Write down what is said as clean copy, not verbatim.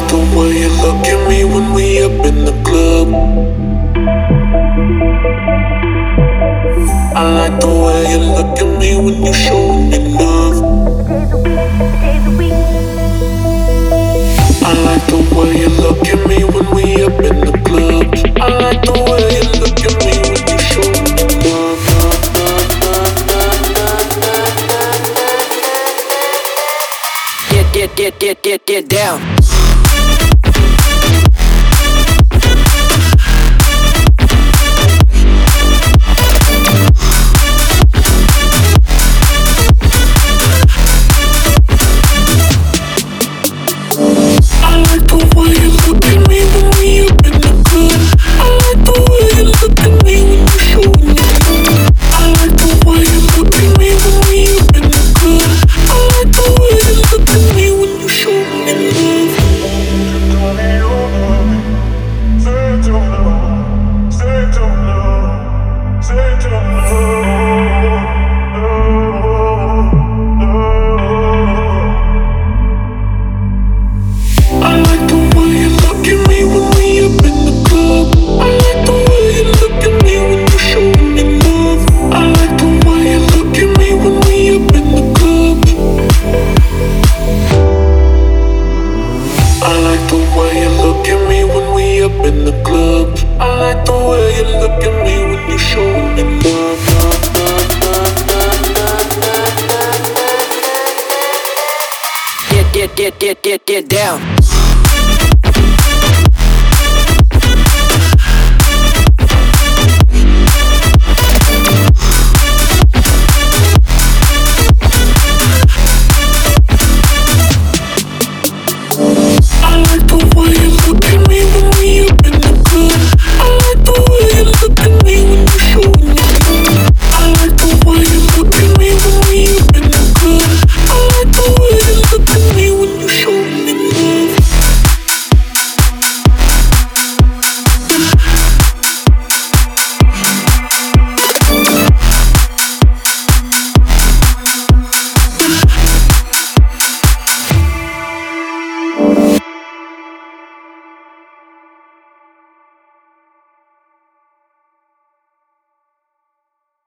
the way you look at me when we up in the club. I like the way you look at me when you showing me love. I like the way you look at me when we up in the club. I like the way you look at me when you showing me love. Get down. In the club, I like the way you look at me when you showing me love. Get down.